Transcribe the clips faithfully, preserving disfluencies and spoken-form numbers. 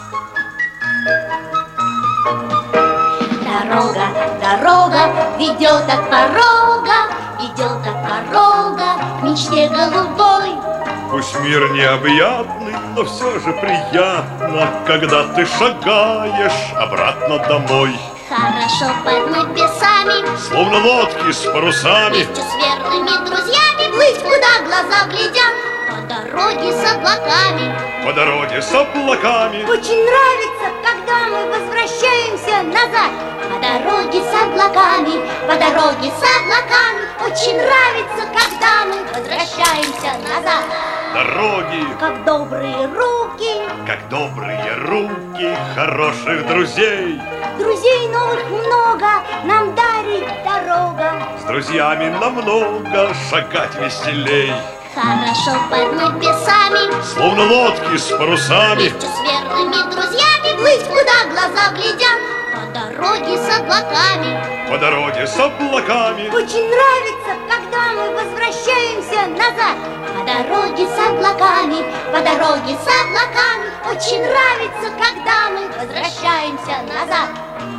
Дорога, дорога ведет от порога, ведет от порога к мечте голубой. Пусть мир необъятный, но все же приятно, когда ты шагаешь обратно домой. Хорошо под небесами, словно лодки с парусами, вместе с верными друзьями плыть, куда глаза глядят. По дороге с облаками, по дороге с облаками. Очень нравится, когда мы возвращаемся назад. По дороге с облаками, по дороге с облаками. Очень нравится, когда мы возвращаемся назад. Дороги, как добрые руки, как добрые руки хороших друзей. Друзей новых много нам дарит дорога. С друзьями намного шагать веселей. Хорошо под небесами, словно лодки с парусами, вместе с верными друзьями плыть, куда глаза глядят. По дороге с облаками, по дороге с облаками. Очень нравится, когда мы возвращаемся назад. По дороге с облаками, по дороге с облаками. Очень нравится, когда мы возвращаемся назад.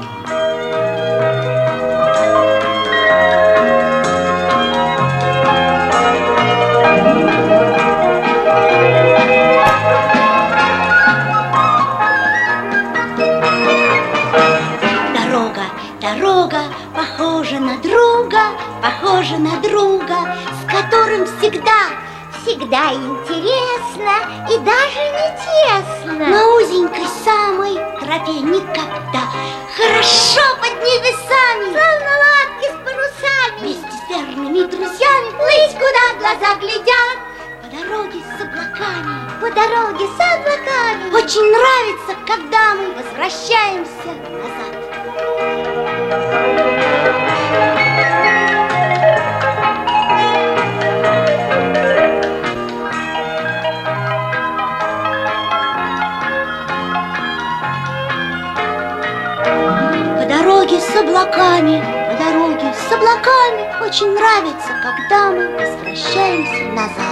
Дорога, дорога похожа на друга, похожа на друга, с которым всегда, всегда интересно и даже не тесно. На узенькой самой тропе никогда. Хорошо под небесами, словно лодки с парусами. Вместе с верными друзьями плыть, куда глаза глядят. По дороге с облаками, по дороге с облаками. Очень нравится, когда мы возвращаемся назад. По дороге с облаками, по дороге с облаками. Очень нравится, когда мы возвращаемся назад.